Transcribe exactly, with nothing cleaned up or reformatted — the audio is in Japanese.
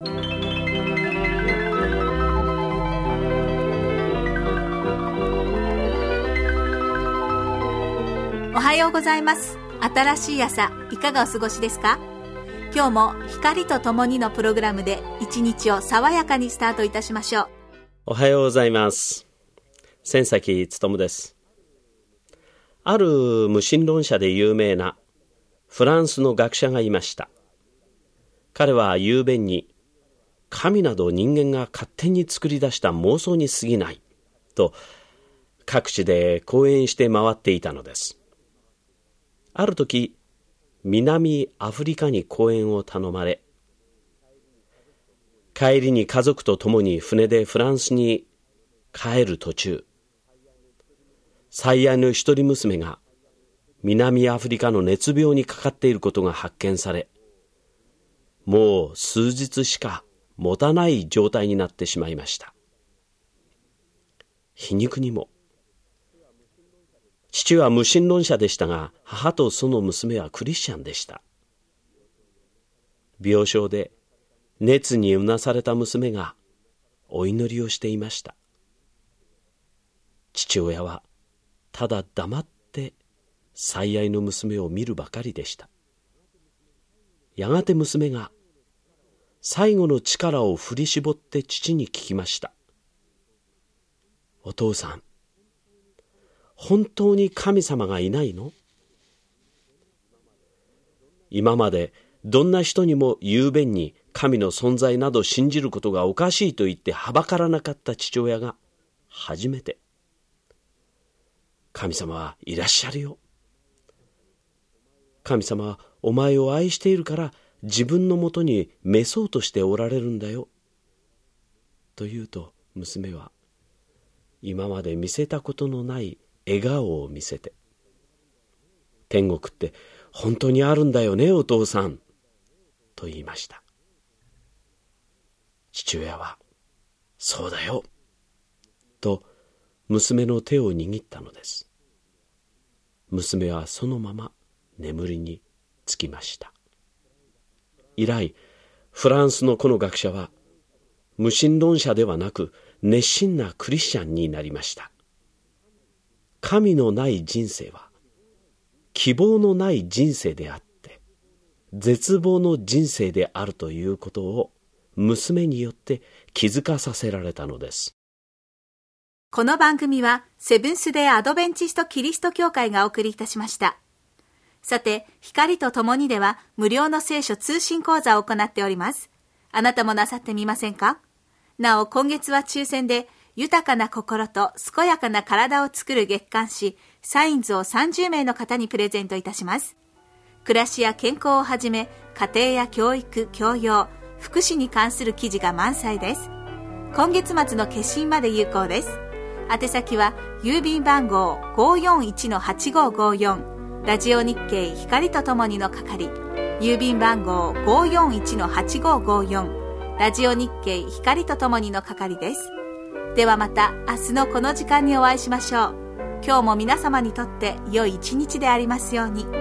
おはようございます。新しい朝、いかがお過ごしですか？今日も光とともにのプログラムで一日を爽やかにスタートいたしましょう。 おはようございます。千崎勉です。ある無神論者で有名なフランスの学者がいました。彼は雄弁に、神など人間が勝手に作り出した妄想に過ぎないと各地で講演して回っていたのです。ある時、南アフリカに講演を頼まれ、帰りに家族と共に船でフランスに帰る途中、最愛の一人娘が南アフリカの熱病にかかっていることが発見され、もう数日しか持たない状態になってしまいました。皮肉にも、父は無神論者でしたが、母とその娘はクリスチャンでした。病床で熱にうなされた娘がお祈りをしていました。父親はただ黙って最愛の娘を見るばかりでした。やがて娘が最後の力を振り絞って父に聞きました。お父さん、本当に神様がいないの？今までどんな人にも雄弁に神の存在など信じることがおかしいと言ってはばからなかった父親が初めて、神様はいらっしゃるよ。神様はお前を愛しているから自分のもとに召そうとしておられるんだよ。と言うと娘は今まで見せたことのない笑顔を見せて、天国って本当にあるんだよねお父さん、と言いました。父親はそうだよと娘の手を握ったのです。娘はそのまま眠りにつきました。以来フランスのこの学者は無神論者ではなく熱心なクリスチャンになりました。神のない人生は希望のない人生であって絶望の人生であるということを娘によって気づかさせられたのです。 この番組はセブンスデーアドベンチストキリスト教会がお送りいたしました。さて、光とともにでは無料の聖書通信講座を行っております。あなたもなさってみませんか？なお、今月は抽選で豊かな心と健やかな体を作る月刊誌サインズをさんじゅうめいの方にプレゼントいたします。暮らしや健康をはじめ、家庭や教育、教養、福祉に関する記事が満載です。今月末の決心まで有効です。宛先は郵便番号 ごーよんいちのはちごーごーよん ラジオ日経光とともにの係、郵便番号 ごーよんいちのはちごーごーよん ラジオ日経光とともにの係です。ではまた明日のこの時間にお会いしましょう。今日も皆様にとって良い一日でありますように。